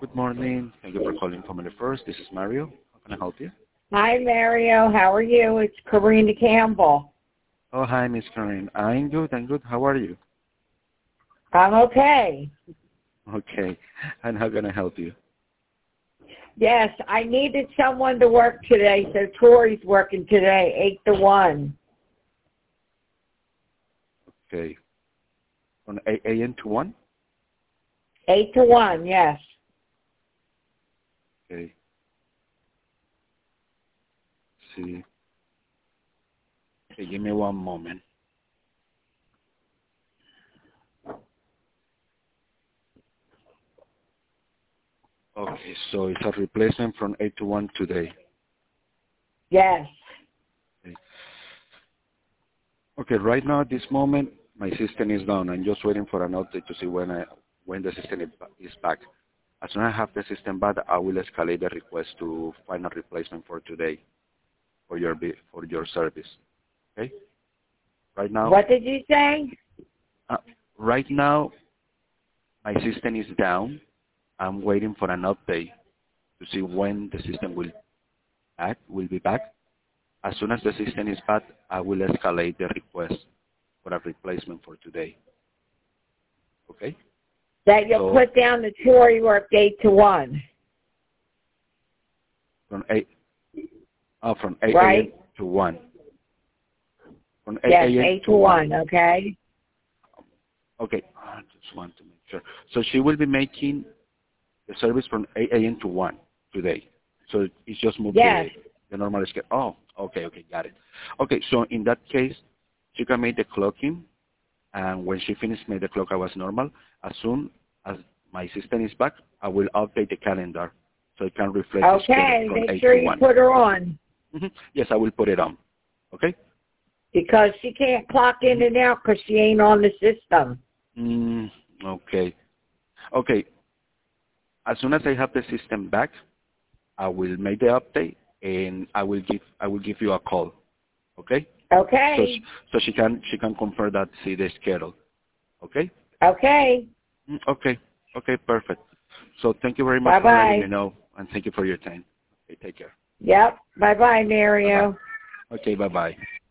Good morning. Thank you for calling Family First. This is Mario. How can I help you? Hi, Mario. How are you? It's Karina Campbell. Oh, hi, Miss Karen. I'm good. I'm good. How are you? I'm okay. Okay. And how can I help you? Yes, I needed someone to work today, so Tori's working today, 8 to 1. Okay. From 8 a.m. to 1? 8 to 1, yes. Okay. See. Okay, give me one moment. Okay, so it's a replacement from 8 to 1 today. Yes. Okay. Okay, right now at this moment, my system is down. I'm just waiting for an update to see when the system is back. As soon as I have the system back, I will escalate the request to find a replacement for today for your service. Okay? Right now, What did you say? right now, my system is down. I'm waiting for an update to see when the system will be back. As soon as the system is back, I will escalate the request for a replacement for today. Okay? That you'll put down the Tori worked 8 to 1. From 8 right? a.m. to 1. From 8 yes, a.m. 8 to 1, okay? Okay, I just want to make sure. So she will be making the service from 8 a.m. to 1 today. So it's just moved Yes. to the normal schedule. Oh, okay, got it. Okay, so in that case, she can make the clocking, and when she finishes make the clock hours normal. As soon as my system is back, I will update the calendar so it can reflect the schedule from 8 make sure to you 1. put her on. Yes, I will put it on. Okay? Because she can't clock in and out because she ain't on the system. Okay. Okay. As soon as I have the system back, I will make the update and I will give you a call. Okay? Okay. So she can confirm that, see the schedule. Okay? Okay. Okay. Okay, perfect. So thank you very much Bye-bye. for letting me know, and thank you for your time. Okay, take care. Yep. Bye-bye, Mario. Bye-bye. Okay, bye-bye.